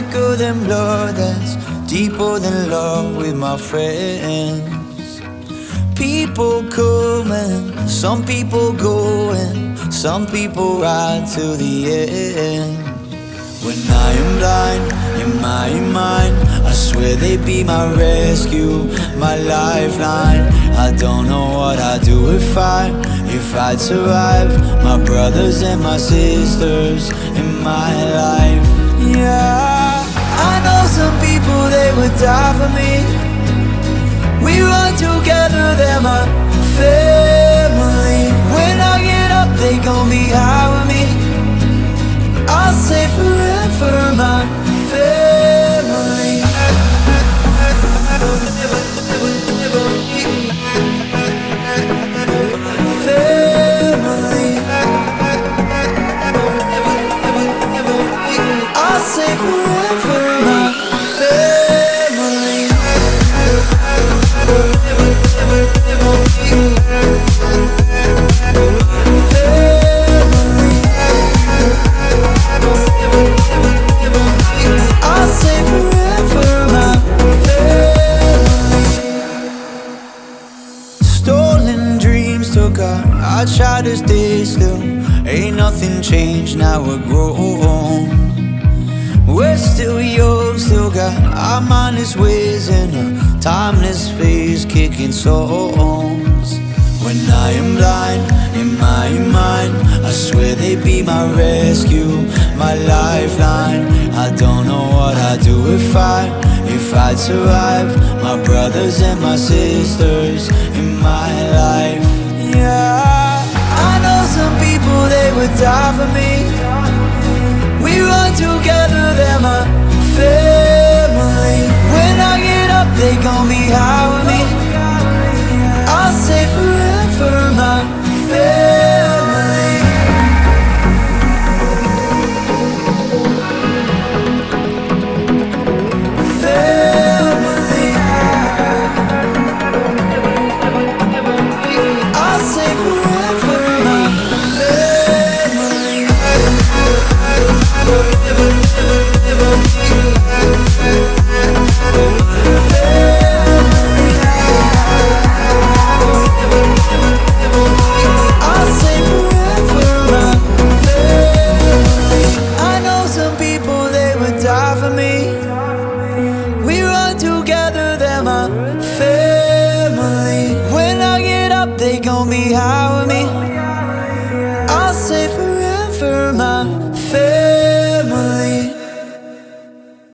thicker than blood, that's deeper than love with my friends. People coming, some people going, some people ride to the end. When I am blind in my mind, I swear they'd be my rescue, my lifeline. I don't know what I'd do if I'd survive. My brothers and my sisters in my life. Yeah, I know some people, they would die for me. We run together, they're my family. When I get up, they gon' be high with me. I'll say forever, my family. Family. I'll say forever, my family. I'll say forever, my family. Stolen dreams took out, I try to stay still. Ain't nothing changed, now we're grown. We're still young, still got our mindless ways in a timeless phase, kicking songs. When I am blind in my mind, I swear they'd be my rescue, my lifeline. I don't know what I'd do if I'd survive. My brothers and my sisters in my life. Yeah, I know some people, they would die for me. We run together, they're my family. When I get up, they gon' be high with me. I'll say forever, my family. Family. I'll say forever, my family. I'll say forever, my family. I know some people, they would die for me. We run together, they're my family. When I get up, they gon' be high with me.